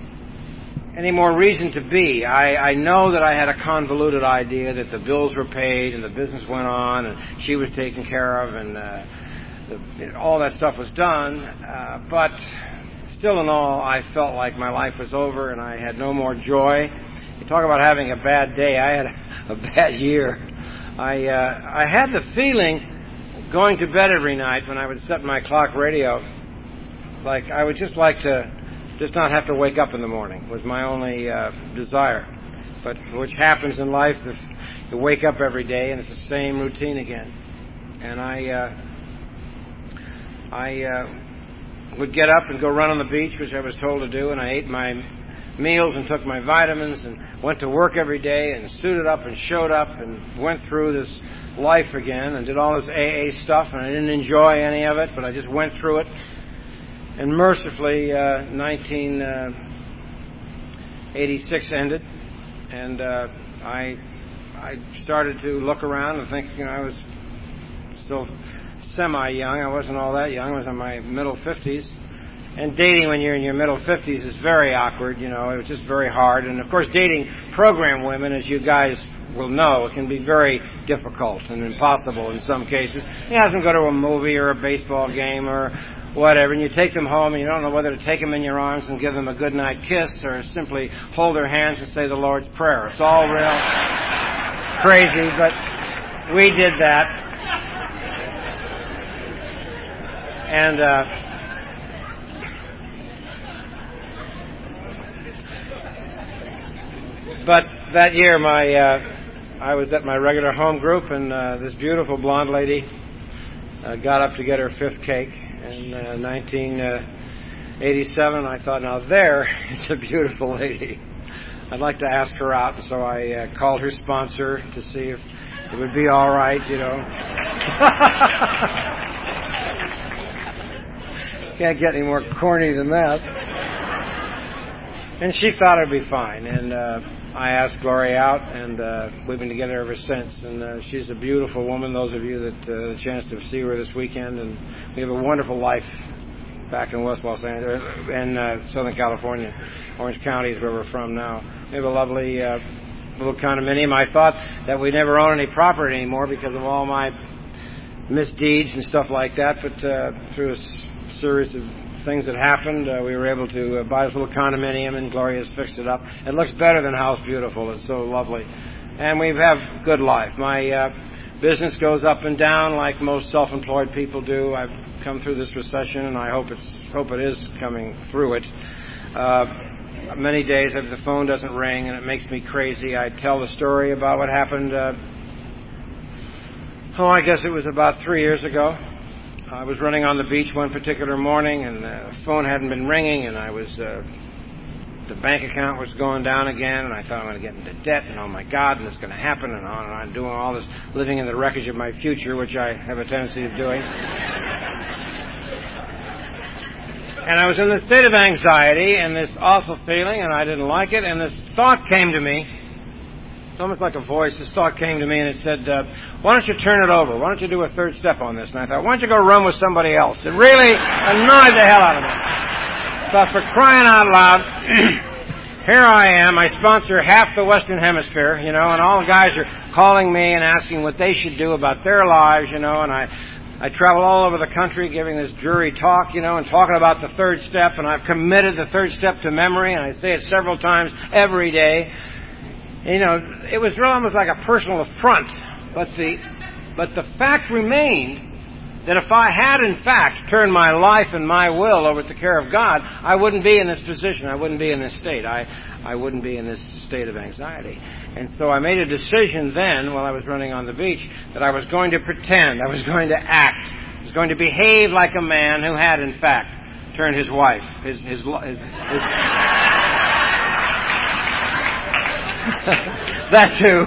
Speaker 2: any more reason to be. I, I know that I had a convoluted idea that the bills were paid and the business went on and she was taken care of and uh, the, all that stuff was done. Uh, but still in all, I felt like my life was over and I had no more joy. You talk about having a bad day. I had a, a bad year. I uh, I had the feeling going to bed every night when I would set my clock radio, like I would just like to just not have to wake up in the morning, was my only uh, desire. But which happens in life, if you wake up every day and it's the same routine again. And I uh, I uh, would get up and go run on the beach, which I was told to do, and I ate my meals and took my vitamins and went to work every day and suited up and showed up and went through this life again and did all this A A stuff, and I didn't enjoy any of it, but I just went through it. And mercifully, uh, nineteen eighty-six ended, and uh, I I started to look around and think, you know, I was still semi-young. I wasn't all that young. I was in my middle fifties. And dating when you're in your middle fifties is very awkward, you know. It was just very hard. And, of course, dating program women, as you guys will know, it can be very difficult and impossible in some cases. You have them go to a movie or a baseball game or whatever, and you take them home and you don't know whether to take them in your arms and give them a goodnight kiss or simply hold their hands and say the Lord's Prayer. It's all real crazy, but we did that. And uh but that year my uh I was at my regular home group, and uh this beautiful blonde lady uh, got up to get her fifth cake. In uh, nineteen eighty-seven, I thought, now there is a beautiful lady. I'd like to ask her out, and so I uh, called her sponsor to see if it would be all right, you know. Can't get any more corny than that. And she thought it'd be fine, and uh, I asked Gloria out, and uh, we've been together ever since. And uh, she's a beautiful woman. Those of you that uh, had a chance to see her this weekend, and we have a wonderful life back in West Los Angeles, in uh, Southern California. Orange County is where we're from now. We have a lovely uh, little condominium. I thought that we'd never own any property anymore because of all my misdeeds and stuff like that, but uh, through a series of things that happened, uh, we were able to uh, buy this little condominium, and Gloria's fixed it up. It looks better than House Beautiful. It's so lovely. And we have good life. My uh, business goes up and down like most self-employed people do. I've come through this recession, and I hope it's hope it is coming through it. Uh, many days the phone doesn't ring, and it makes me crazy. I tell the story about what happened, uh, oh, I guess it was about three years ago. I was running on the beach one particular morning, and the phone hadn't been ringing, and I was, uh, the bank account was going down again, and I thought I'm going to get into debt, and oh my God, and it's going to happen, and on and on, doing all this, living in the wreckage of my future, which I have a tendency of doing. And I was in this state of anxiety and this awful feeling, and I didn't like it, and this thought came to me. It's almost like a voice. This thought came to me, and it said, uh, why don't you turn it over? Why don't you do a third step on this? And I thought, why don't you go run with somebody else? It really annoyed the hell out of me. So for crying out loud, here I am. I sponsor half the Western Hemisphere, you know, and all the guys are calling me and asking what they should do about their lives, you know, and I, I travel all over the country giving this jury talk, you know, and talking about the third step, and I've committed the third step to memory, and I say it several times every day. You know, it was really almost like a personal affront, but the but the fact remained that if I had, in fact, turned my life and my will over to the care of God, I wouldn't be in this position. I wouldn't be in this state. I, I wouldn't be in this state of anxiety. And so I made a decision then, while I was running on the beach, that I was going to pretend. I was going to act. I was going to behave like a man who had, in fact, turned his wife, his, his, his, his that too.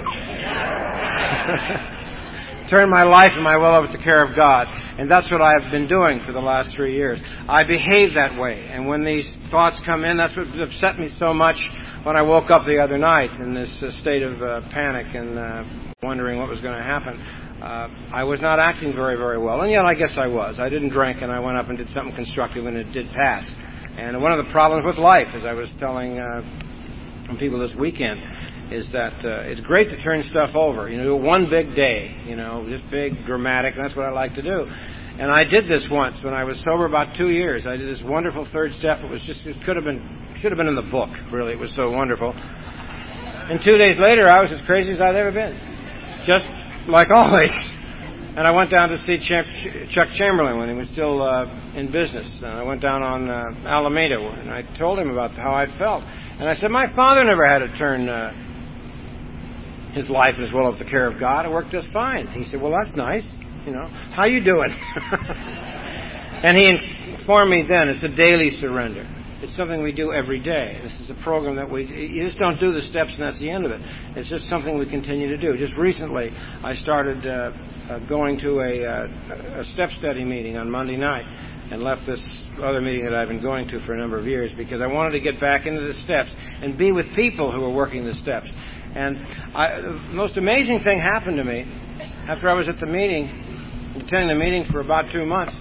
Speaker 2: Turn my life and my will over to the care of God. And that's what I've been doing for the last three years. I behave that way. And when these thoughts come in, that's what upset me so much when I woke up the other night in this uh, state of uh, panic and uh, wondering what was going to happen. Uh, I was not acting very, very well. And yet I guess I was. I didn't drink, and I went up and did something constructive, and it did pass. And one of the problems with life, as I was telling uh, some people this weekend, is that uh, it's great to turn stuff over. You know, one big day, you know, just big, dramatic, and that's what I like to do. And I did this once when I was sober about two years. I did this wonderful third step. It was just, it could have been, should have been in the book, really. It was so wonderful. And two days later, I was as crazy as I'd ever been. Just like always. And I went down to see Chuck Chamberlain when he was still uh, in business. And I went down on uh, Alameda, and I told him about how I'd felt. And I said, my father never had to turn uh, his life and his will over to the care of God. It worked just fine. He said, well, that's nice. You know, how you doing? And he informed me then, it's a daily surrender. It's something we do every day. This is a program that we, you just don't do the steps and that's the end of it. It's just something we continue to do. Just recently, I started uh, uh, going to a, uh, a step study meeting on Monday night and left this other meeting that I've been going to for a number of years because I wanted to get back into the steps and be with people who are working the steps. And I, the most amazing thing happened to me after I was at the meeting, attending the meeting for about two months.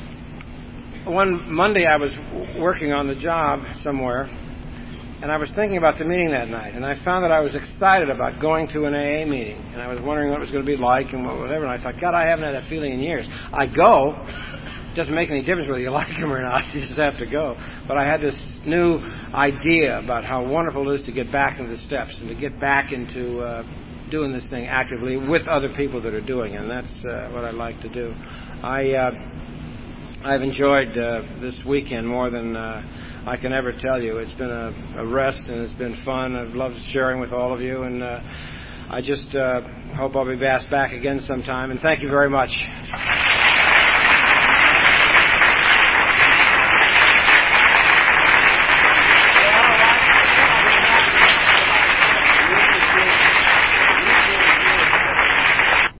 Speaker 2: One Monday I was working on the job somewhere, and I was thinking about the meeting that night, and I found that I was excited about going to an A A meeting, and I was wondering what it was going to be like and whatever, and I thought, God, I haven't had that feeling in years. I go. It doesn't make any difference whether you like them or not. You just have to go. But I had this new idea about how wonderful it is to get back into the steps and to get back into uh, doing this thing actively with other people that are doing it, and that's uh, what I like to do. I... Uh, I've enjoyed uh, this weekend more than uh, I can ever tell you. It's been a, a rest, and it's been fun. I've loved sharing with all of you, and uh, I just uh, hope I'll be asked back again sometime. And thank you very much.